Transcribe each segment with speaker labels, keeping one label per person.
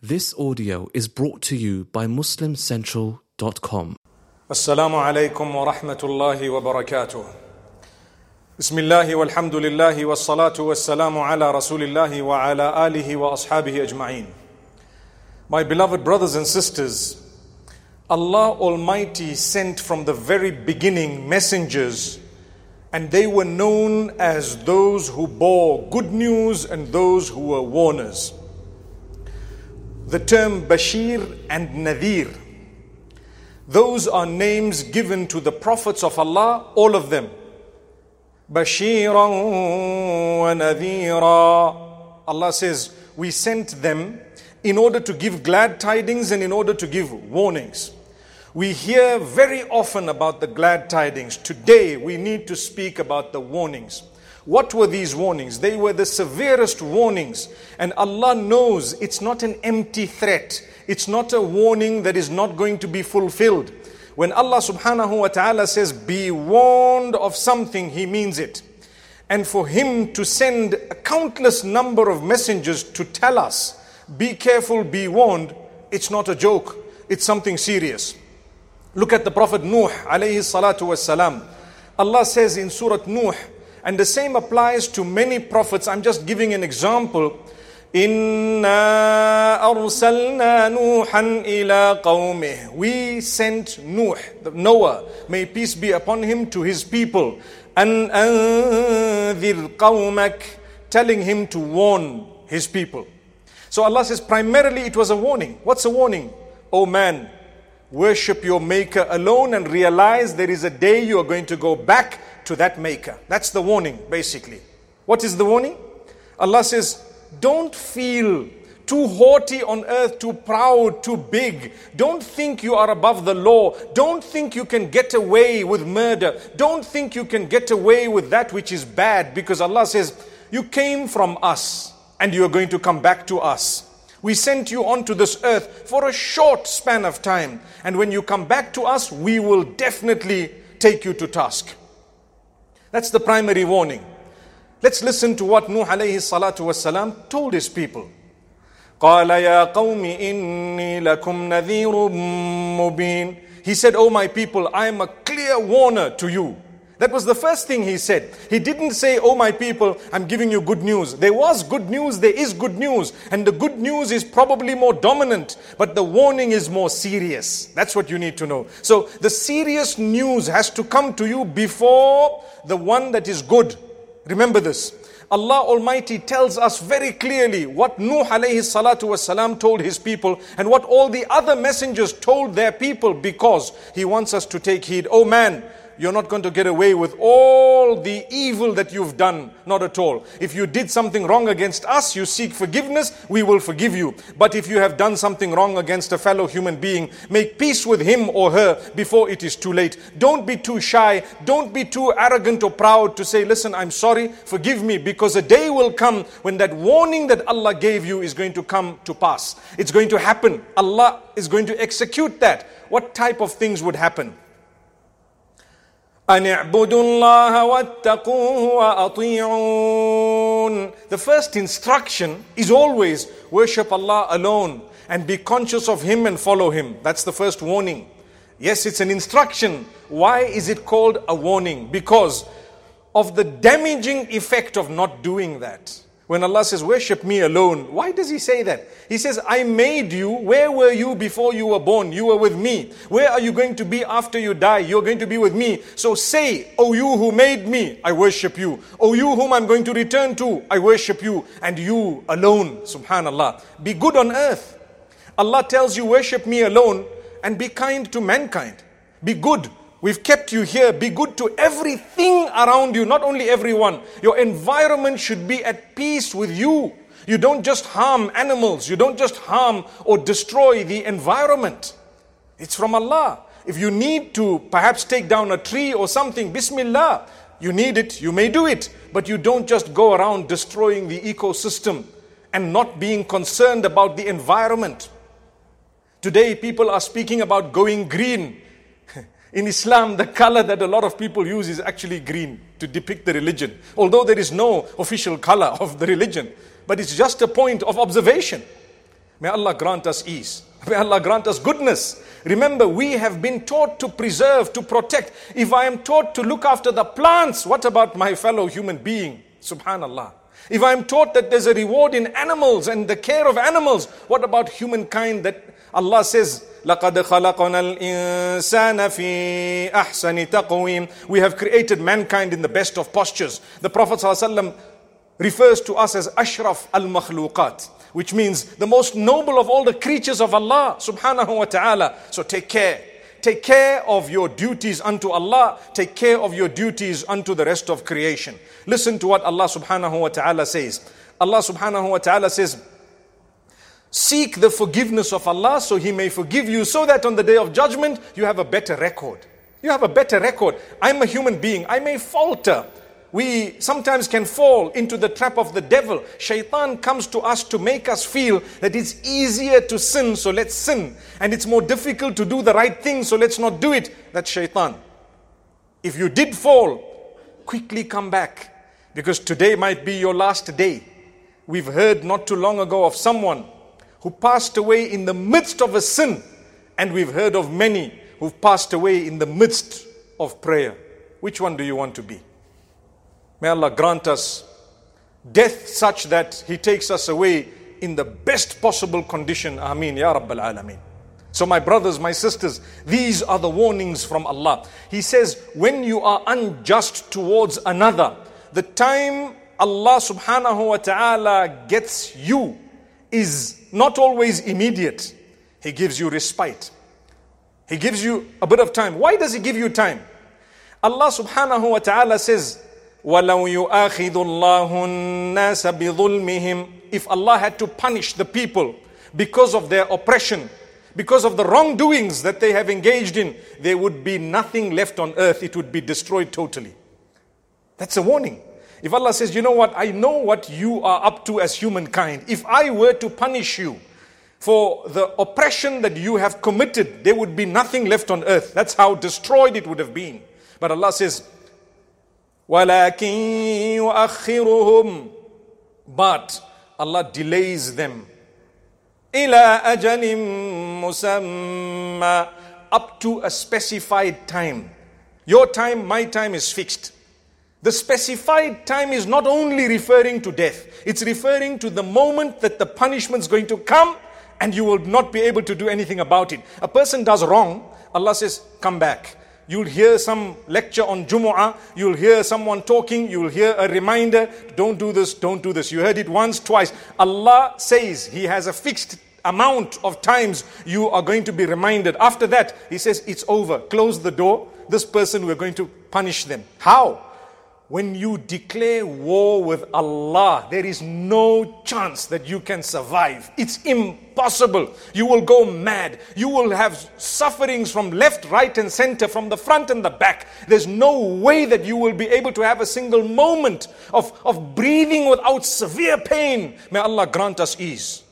Speaker 1: This audio is brought to you by MuslimCentral.com.
Speaker 2: Assalamu alaikum wa rahmatullahi wa barakatuh. Bismillahi walhamdulillahi wassalatu wassalamu ala rasulillahi wa ala alihi wa ashabihi ajma'in. My beloved brothers and sisters, Allah Almighty sent from the very beginning messengers, and they were known as those who bore good news and those who were warners. The term Bashir and Nadhir, those are names given to the prophets of Allah, all of them. Bashiran wa Nadhira. Allah says, we sent them in order to give glad tidings and in order to give warnings. We hear very often about the glad tidings. Today we need to speak about the warnings. What were these warnings? They were the severest warnings. And Allah knows it's not an empty threat. It's not a warning that is not going to be fulfilled. When Allah subhanahu wa ta'ala says, be warned of something, He means it. And for Him to send a countless number of messengers to tell us, be careful, be warned, it's not a joke. It's something serious. Look at the Prophet Nuh alayhi salatu wassalam. Allah says in Surah Nuh, and the same applies to many prophets. I'm just giving an example. Inna arsalna Nuhan ila qawmih. We sent Noah, may peace be upon him, to his people. An anzir qawmak, telling him to warn his people. So Allah says primarily it was a warning. What's a warning? Oh man, worship your Maker alone and realize there is a day you are going to go back to that Maker. That's the warning, basically. What is the warning? Allah says, don't feel too haughty on earth, too proud, too big. Don't think you are above the law. Don't think you can get away with murder. Don't think you can get away with that which is bad, because Allah says, you came from us and you are going to come back to us. We sent you onto this earth for a short span of time. And when you come back to us, we will definitely take you to task. That's the primary warning. Let's listen to what Nuh alayhi salatu wassalam told his people. قَالَ يَا قَوْمِ إِنِّي لَكُمْ نَذِيرٌ مُبِينٌ. He said, oh my people, I am a clear warner to you. That was the first thing he said. He didn't say, oh my people, I'm giving you good news. There was good news, there is good news. And the good news is probably more dominant. But the warning is more serious. That's what you need to know. So the serious news has to come to you before the one that is good. Remember this. Allah Almighty tells us very clearly what Nuh alayhi salatu wasalam told his people and what all the other messengers told their people, because He wants us to take heed. Oh man, you're not going to get away with all the evil that you've done. Not at all. If you did something wrong against us, you seek forgiveness, we will forgive you. But if you have done something wrong against a fellow human being, make peace with him or her before it is too late. Don't be too shy. Don't be too arrogant or proud to say, listen, I'm sorry, forgive me. Because a day will come when that warning that Allah gave you is going to come to pass. It's going to happen. Allah is going to execute that. What type of things would happen? أَنِ اعْبُدُوا اللَّهَ وَاتَّقُوهُ وَأَطِيعُونَ. The first instruction is always worship Allah alone and be conscious of Him and follow Him. That's the first warning. Yes, it's an instruction. Why is it called a warning? Because of the damaging effect of not doing that. When Allah says, worship me alone, why does He say that? He says, I made you. Where were you before you were born? You were with me. Where are you going to be after you die? You're going to be with me. So say, O you who made me, I worship you. O you whom I'm going to return to, I worship you. And you alone, subhanallah. Be good on earth. Allah tells you, worship me alone and be kind to mankind. Be good. We've kept you here. Be good to everything around you, not only everyone. Your environment should be at peace with you. You don't just harm animals. You don't just harm or destroy the environment. It's from Allah. If you need to perhaps take down a tree or something, Bismillah. You need it, you may do it. But you don't just go around destroying the ecosystem and not being concerned about the environment. Today people are speaking about going green. In Islam, the color that a lot of people use is actually green to depict the religion. Although there is no official color of the religion. But it's just a point of observation. May Allah grant us ease. May Allah grant us goodness. Remember, we have been taught to preserve, to protect. If I am taught to look after the plants, what about my fellow human being? Subhanallah. If I am taught that there's a reward in animals and the care of animals, what about humankind that Allah says, لَقَدْ خَلَقْنَا الْإِنسَانَ فِي أَحْسَنِ تَقْوِيمٍ. We have created mankind in the best of postures. The Prophet ﷺ refers to us as Ashraf al-Makhluqat, which means the most noble of all the creatures of Allah subhanahu wa ta'ala. So take care. Take care of your duties unto Allah. Take care of your duties unto the rest of creation. Listen to what Allah subhanahu wa ta'ala says. Allah subhanahu wa ta'ala says, seek the forgiveness of Allah so He may forgive you, so that on the day of judgment you have a better record. You have a better record. I'm a human being. I may falter. We sometimes can fall into the trap of the devil. Shaitan comes to us to make us feel that it's easier to sin, so let's sin. And it's more difficult to do the right thing, so let's not do it. That's shaitan. If you did fall, quickly come back, because today might be your last day. We've heard not too long ago of someone who passed away in the midst of a sin. And we've heard of many who've passed away in the midst of prayer. Which one do you want to be? May Allah grant us death such that He takes us away in the best possible condition. Ameen, Ya Rabbal Alameen. So my brothers, my sisters, these are the warnings from Allah. He says, when you are unjust towards another, the time Allah subhanahu wa ta'ala gets you is not always immediate. He gives you respite. He gives you a bit of time. Why does He give you time? Allah subhanahu wa ta'ala says, وَلَوْ يُؤَاخِذُ اللَّهُ النَّاسَ بِظُلْمِهِمْ. If Allah had to punish the people because of their oppression, because of the wrongdoings that they have engaged in, there would be nothing left on earth. It would be destroyed totally. That's a warning. If Allah says, you know what, I know what you are up to as humankind. If I were to punish you for the oppression that you have committed, there would be nothing left on earth. That's how destroyed it would have been. But Allah says, وَلَكِنْ يُؤَخِّرُهُمْ. But Allah delays them. إِلَىٰ أَجَلٍ مُسَمَّى. Up to a specified time. Your time, my time is fixed. The specified time is not only referring to death. It's referring to the moment that the punishment is going to come and you will not be able to do anything about it. A person does wrong, Allah says, come back. You'll hear some lecture on Jumu'ah, you'll hear someone talking, you'll hear a reminder, don't do this, don't do this. You heard it once, twice. Allah says He has a fixed amount of times you are going to be reminded. After that, He says, it's over. Close the door. This person, we're going to punish them. How? When you declare war with Allah, there is no chance that you can survive. It's impossible. You will go mad. You will have sufferings from left, right and center, from the front and the back. There's no way that you will be able to have a single moment of breathing without severe pain. May Allah grant us ease.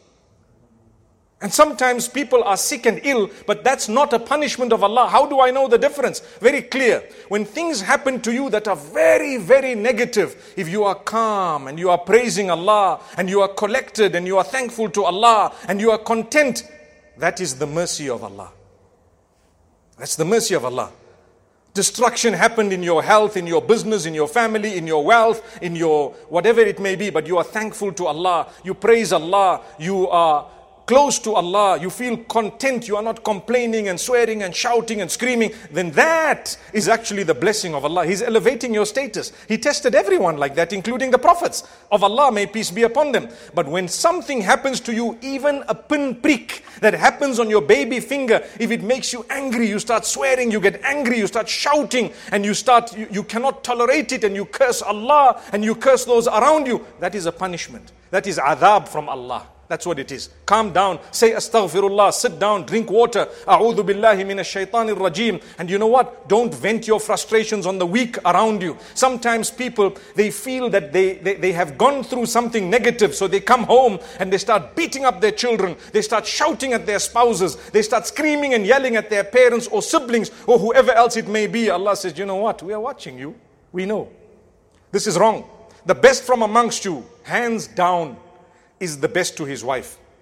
Speaker 2: And sometimes people are sick and ill, but that's not a punishment of Allah. How do I know the difference? Very clear. When things happen to you that are very, very negative, if you are calm and you are praising Allah and you are collected and you are thankful to Allah and you are content, that is the mercy of Allah. That's the mercy of Allah. Destruction happened in your health, in your business, in your family, in your wealth, in your whatever it may be, but you are thankful to Allah. You praise Allah. You are close to Allah, you feel content, you are not complaining and swearing and shouting and screaming, then that is actually the blessing of Allah. He's elevating your status. He tested everyone like that, including the prophets of Allah, may peace be upon them. But when something happens to you, even a pinprick that happens on your baby finger, if it makes you angry, you start swearing, you get angry, you start shouting, and you cannot tolerate it, and you curse Allah, and you curse those around you, that is a punishment. That is adhab from Allah. That's what it is. Calm down, say astaghfirullah, sit down, drink water. A'udhu billahi minash shaitanir rajim. And you know what? Don't vent your frustrations on the weak around you. Sometimes people, they feel that they have gone through something negative. So they come home and they start beating up their children. They start shouting at their spouses. They start screaming and yelling at their parents or siblings or whoever else it may be. Allah says, you know what? We are watching you. We know. This is wrong. The best from amongst you, hands down, is the best to his wife.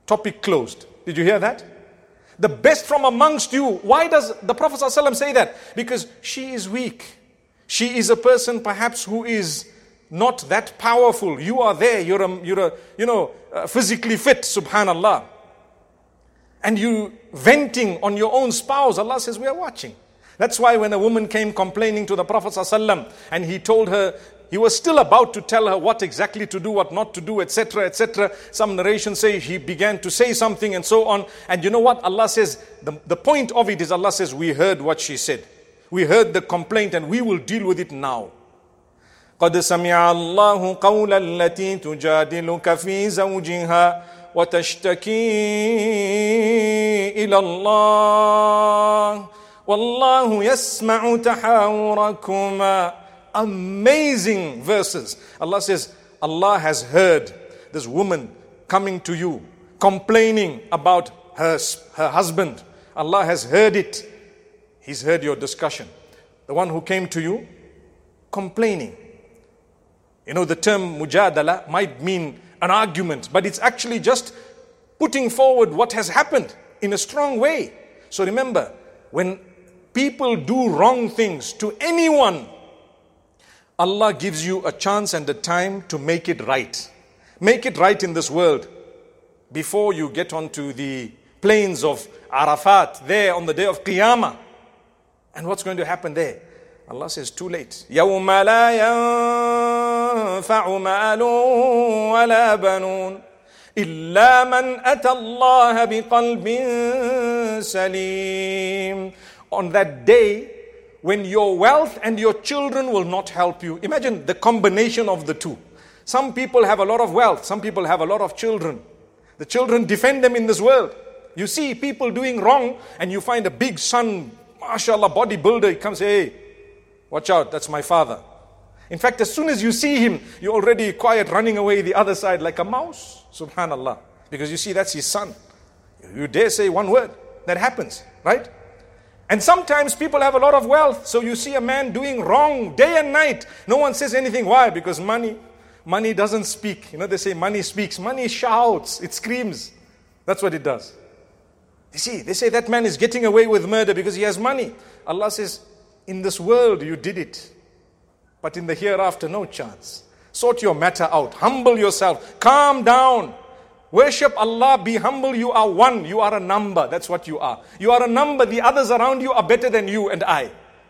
Speaker 2: Topic closed. Did you hear that? The best from amongst you. Why does the Prophet ﷺ say that? Because she is weak. She is a person perhaps who is not that powerful. You are there. You're physically fit, subhanallah. And you venting on your own spouse. Allah says, we are watching. That's why when a woman came complaining to the Prophet ﷺ and he told her, he was still about to tell her what exactly to do, what not to do, etc., etc. Some narrations say he began to say something and so on. And you know what? Allah says, the point of it is Allah says, we heard what she said. We heard the complaint and we will deal with it now. قَدْ سَمِعَ اللَّهُ قَوْلَ الَّتِي تُجَادِلُكَ فِي زَوْجِهَا وَتَشْتَكِي إِلَى اللَّهِ وَاللَّهُ يَسْمَعُ تَحَاوُرَكُمَا. Amazing verses. Allah says, Allah has heard this woman coming to you, complaining about her husband. Allah has heard it. He's heard your discussion. The one who came to you, complaining. You know, the term mujadala might mean an argument, but it's actually just putting forward what has happened in a strong way. So remember, when people do wrong things to anyone, Allah gives you a chance and a time to make it right. Make it right in this world before you get onto the plains of Arafat, there on the day of Qiyamah. And what's going to happen there? Allah says, too late. يَوْمَ لَا يَنْفَعُ مَالٌ وَلَا بَنُونَ إِلَّا مَنْ أَتَى اللَّهَ بِقَلْبٍ سَلِيمٍ. On that day, when your wealth and your children will not help you. Imagine the combination of the two. Some people have a lot of wealth. Some people have a lot of children. The children defend them in this world. You see people doing wrong and you find a big son, mashallah, bodybuilder. He comes, hey, watch out, that's my father. In fact, as soon as you see him, you're already quiet, running away the other side like a mouse. Subhanallah. Because you see, that's his son. You dare say one word. That happens, right? And sometimes people have a lot of wealth. So you see a man doing wrong day and night. No one says anything. Why? Because money doesn't speak. You know, they say money speaks. Money shouts. It screams. That's what it does. You see, they say that man is getting away with murder because he has money. Allah says, in this world you did it. But in the hereafter, no chance. Sort your matter out. Humble yourself. Calm down. Worship Allah, be humble, you are one, you are a number, that's what you are. You are a number, the others around you are better than you and I.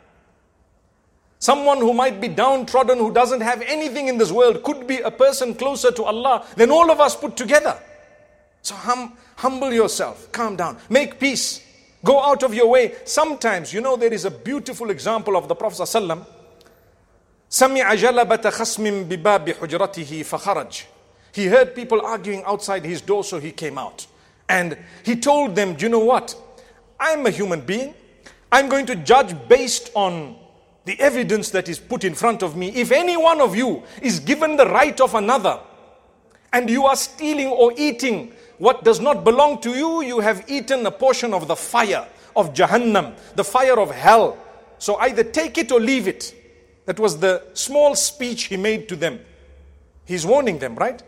Speaker 2: Someone who might be downtrodden, who doesn't have anything in this world, could be a person closer to Allah than all of us put together. So humble yourself, calm down, make peace, go out of your way. Sometimes, you know, there is a beautiful example of the Prophet ﷺ. سَمِعَ جَلَبَةَ خَصْمٍ بِبَابِ حُجْرَتِهِ فَخَرَجْ. He heard people arguing outside his door, so he came out. And he told them, do you know what? I'm a human being. I'm going to judge based on the evidence that is put in front of me. If any one of you is given the right of another, and you are stealing or eating what does not belong to you, you have eaten a portion of the fire of Jahannam, the fire of hell. So either take it or leave it. That was the small speech he made to them. He's warning them, right?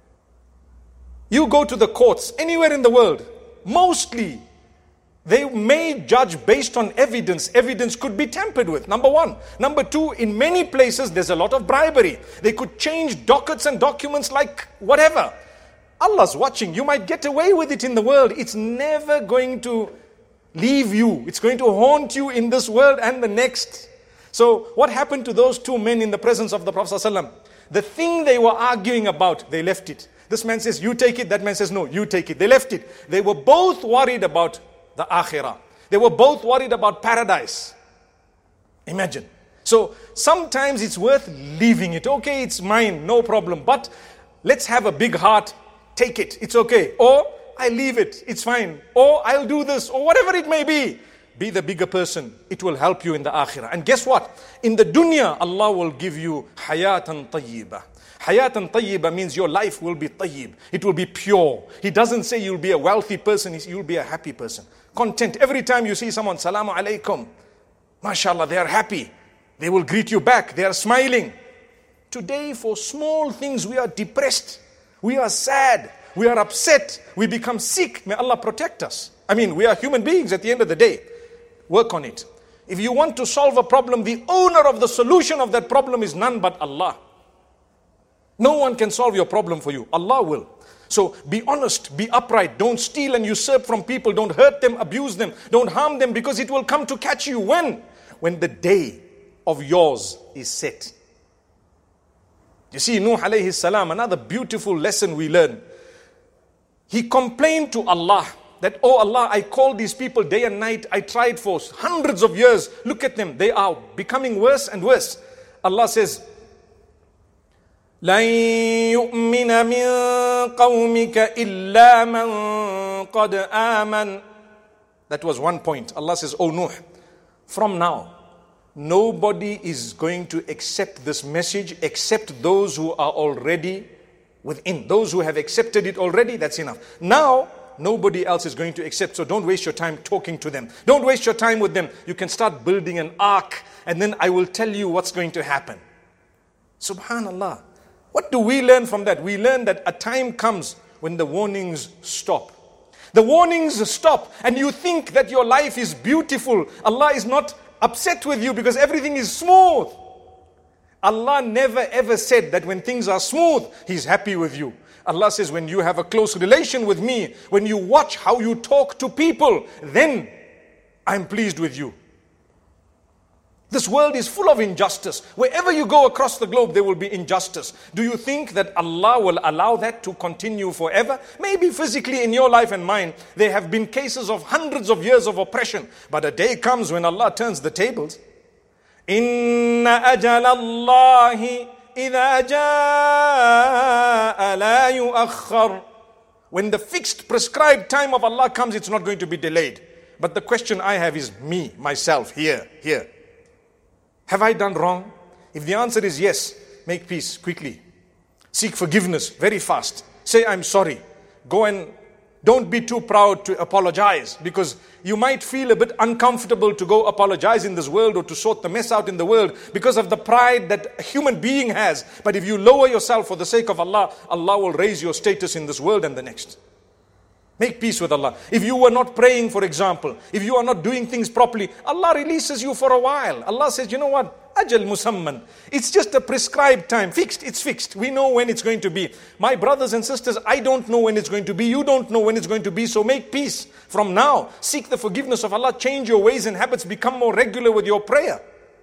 Speaker 2: You go to the courts anywhere in the world, mostly they may judge based on evidence. Evidence could be tampered with, number one. Number two, in many places there's a lot of bribery. They could change dockets and documents like whatever. Allah's watching. You might get away with it in the world. It's never going to leave you. It's going to haunt you in this world and the next. So what happened to those two men in the presence of the Prophet ﷺ? The thing they were arguing about, they left it. This man says, you take it. That man says, no, you take it. They left it. They were both worried about the akhirah. They were both worried about paradise. Imagine. So sometimes it's worth leaving it. Okay, it's mine, no problem. But let's have a big heart. Take it. It's okay. Or I leave it. It's fine. Or I'll do this. Or whatever it may be. Be the bigger person. It will help you in the akhirah. And guess what? In the dunya, Allah will give you hayatan tayyibah. Hayatan tayyibah means your life will be tayyib. It will be pure. He doesn't say you'll be a wealthy person. You'll be a happy person. Content. Every time you see someone, Salamu alaikum. MashaAllah, they are happy. They will greet you back. They are smiling. Today, for small things, we are depressed. We are sad. we are upset, we become sick. May Allah protect us. I mean, we are human beings at the end of the day. Work on it. If you want to solve a problem, the owner of the solution of that problem is none but Allah. No one can solve your problem for you. Allah will. So be honest, be upright. Don't steal and usurp from people. Don't hurt them, abuse them. Don't harm them, because it will come to catch you. When? When the day of yours is set. You see, Nuh alayhi salam, another beautiful lesson we learn. He complained to Allah that, oh Allah, I called these people day and night. I tried for hundreds of years. Look at them. They are becoming worse and worse. Allah says, لَن يُؤْمِنَ مِن قَوْمِكَ إِلَّا مَن قَدْ آمَنَ. That was one point. Allah says, oh Nuh, from now, nobody is going to accept this message except those who are already within. Those who have accepted it already, that's enough. Now, nobody else is going to accept. So don't waste your time talking to them. Don't waste your time with them. You can start building an ark, and then I will tell you what's going to happen. Subhanallah. What do we learn from that? We learn that a time comes when the warnings stop. The warnings stop, and you think that your life is beautiful. Allah is not upset with you because everything is smooth. Allah never ever said that when things are smooth, He's happy with you. Allah says, when you have a close relation with me, when you watch how you talk to people, then I'm pleased with you. This world is full of injustice. Wherever you go across the globe, there will be injustice. Do you think that Allah will allow that to continue forever? Maybe physically in your life and mine, there have been cases of hundreds of years of oppression. But a day comes when Allah turns the tables. Inna ajal Allahi idha jaa la yuakhkhar. When the fixed prescribed time of Allah comes, it's not going to be delayed. But the question I have is me, myself, here. Have I done wrong? If the answer is yes, make peace quickly. Seek forgiveness very fast. Say, I'm sorry. Go and don't be too proud to apologize, because you might feel a bit uncomfortable to go apologize in this world or to sort the mess out in the world because of the pride that a human being has. But if you lower yourself for the sake of Allah, Allah will raise your status in this world and the next. Make peace with Allah. If you were not praying, for example, if you are not doing things properly, Allah releases you for a while. Allah says, you know what? Ajal musamman. It's just a prescribed time. Fixed. It's fixed. We know when it's going to be. My brothers and sisters, I don't know when it's going to be. You don't know when it's going to be. So make peace from now. Seek the forgiveness of Allah. Change your ways and habits. Become more regular with your prayer.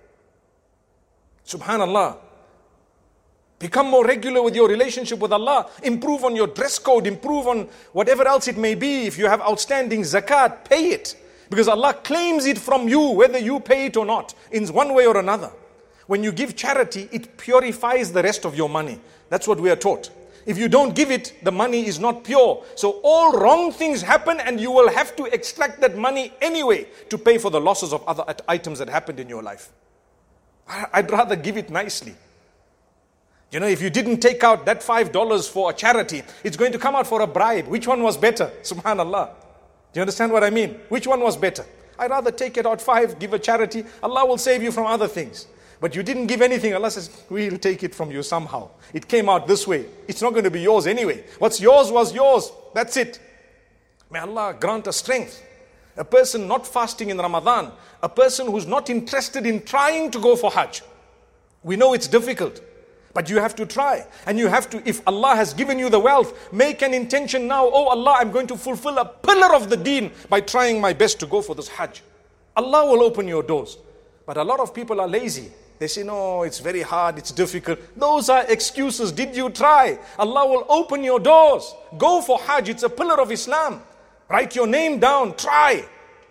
Speaker 2: Subhanallah. Become more regular with your relationship with Allah. Improve on your dress code. Improve on whatever else it may be. If you have outstanding zakat, pay it. Because Allah claims it from you, whether you pay it or not, in one way or another. When you give charity, it purifies the rest of your money. That's what we are taught. If you don't give it, the money is not pure. So all wrong things happen, and you will have to extract that money anyway to pay for the losses of other items that happened in your life. I'd rather give it nicely. You know, if you didn't take out that $5 for a charity, it's going to come out for a bribe. Which one was better? Subhanallah. Do you understand what I mean? Which one was better? I'd rather take it out 5, give a charity. Allah will save you from other things. But you didn't give anything. Allah says, we'll take it from you somehow. It came out this way. It's not going to be yours anyway. What's yours was yours. That's it. May Allah grant us strength. A person not fasting in Ramadan, a person who's not interested in trying to go for Hajj. We know it's difficult. But you have to try. And you have to, if Allah has given you the wealth, make an intention now. Oh Allah, I'm going to fulfill a pillar of the deen by trying my best to go for this Hajj. Allah will open your doors. But a lot of people are lazy. They say, no, it's very hard, it's difficult. Those are excuses. Did you try? Allah will open your doors. Go for Hajj. It's a pillar of Islam. Write your name down. Try.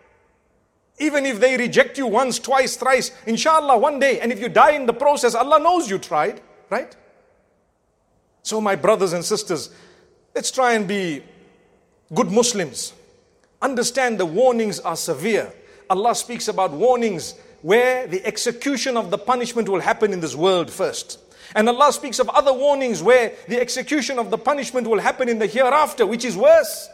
Speaker 2: Even if they reject you once, twice, thrice, inshallah, one day. And if you die in the process, Allah knows you tried. Right? So my brothers and sisters, let's try and be good Muslims. Understand the warnings are severe. Allah speaks about warnings where the execution of the punishment will happen in this world first. And Allah speaks of other warnings where the execution of the punishment will happen in the hereafter, which is worse.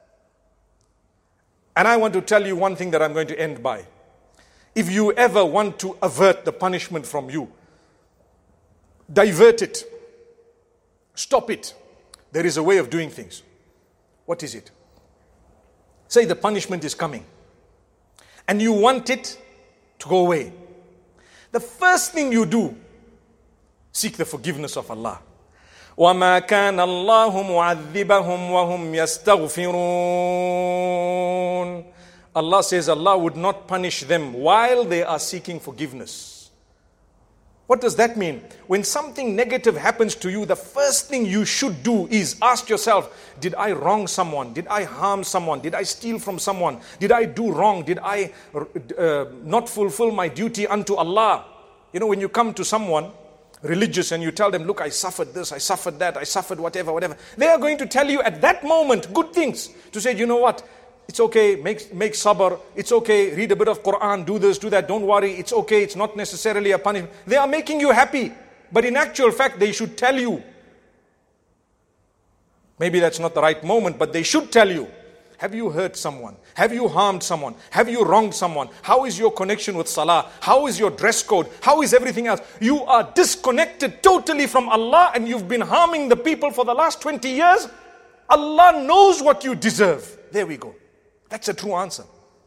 Speaker 2: And I want to tell you one thing that I'm going to end by. If you ever want to avert the punishment from you, divert it. Stop it. There is a way of doing things. What is it? Say the punishment is coming and you want it to go away. The first thing you do, seek the forgiveness of Allah. وَمَا كَانَ اللَّهُ مُعَذِّبَهُمْ وَهُمْ يَسْتَغْفِرُونَ. Allah says Allah would not punish them while they are seeking forgiveness. What does that mean? When something negative happens to you, the first thing you should do is ask yourself, did I wrong someone? Did I harm someone? Did I steal from someone? Did I do wrong? Did I not fulfill my duty unto Allah? You know, when you come to someone religious and you tell them, look, I suffered this, I suffered that, I suffered whatever. They are going to tell you at that moment good things. To say, you know what? It's okay, make sabr, it's okay, read a bit of Quran, do this, do that, don't worry, it's okay, it's not necessarily a punishment. They are making you happy, but in actual fact, they should tell you. Maybe that's not the right moment, but they should tell you. Have you hurt someone? Have you harmed someone? Have you wronged someone? How is your connection with salah? How is your dress code? How is everything else? You are disconnected totally from Allah and you've been harming the people for the last 20 years. Allah knows what you deserve. There we go. That's a true answer.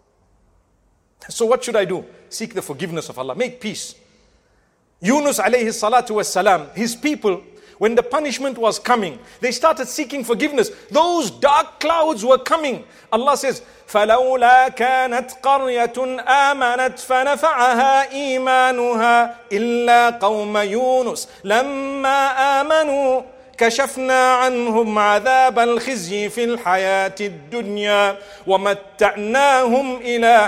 Speaker 2: So what should I do? Seek the forgiveness of Allah. Make peace. Yunus alayhi salatu was salam, his people, when the punishment was coming, they started seeking forgiveness. Those dark clouds were coming. Allah says, فَلَوْلَا كَانَتْ قَرْيَةٌ آمَنَتْ فَنَفَعَهَا إِيمَانُهَا إِلَّا قَوْمَ يُونُسَ لَمَّا آمَنُوا كشفنا عنهم عذاب الخزي في الحياة الدنيا ومتعناهم إلى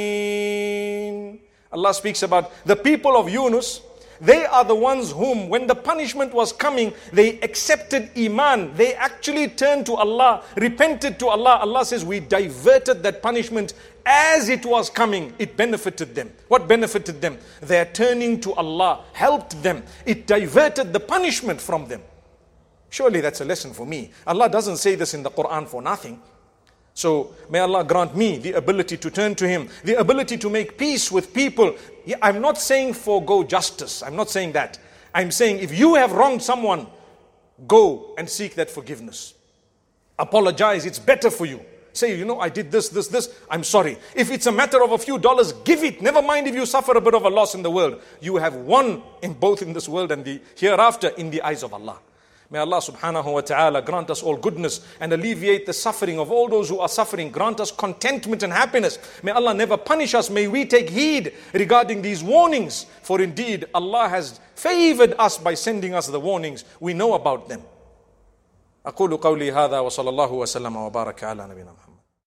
Speaker 2: حين. Allah speaks about the people of Yunus. They are the ones whom, when the punishment was coming, they accepted Iman. They actually turned to Allah, repented to Allah. Allah says, we diverted that punishment as it was coming. It benefited them. What benefited them? Their turning to Allah helped them. It diverted the punishment from them. Surely that's a lesson for me. Allah doesn't say this in the Quran for nothing. So may Allah grant me the ability to turn to Him, the ability to make peace with people. Yeah, I'm not saying forego justice. I'm not saying that. I'm saying if you have wronged someone, go and seek that forgiveness. Apologize. It's better for you. Say, you know, I did this. I'm sorry. If it's a matter of a few dollars, give it. Never mind if you suffer a bit of a loss in the world. You have won in both in this world and the hereafter in the eyes of Allah. May Allah subhanahu wa ta'ala grant us all goodness and alleviate the suffering of all those who are suffering. Grant us contentment and happiness. May Allah never punish us. May we take heed regarding these warnings. For indeed, Allah has favored us by sending us the warnings. We know about them. أقول قولي هذا وصلى الله وسلم وبارك على نبينا محمد.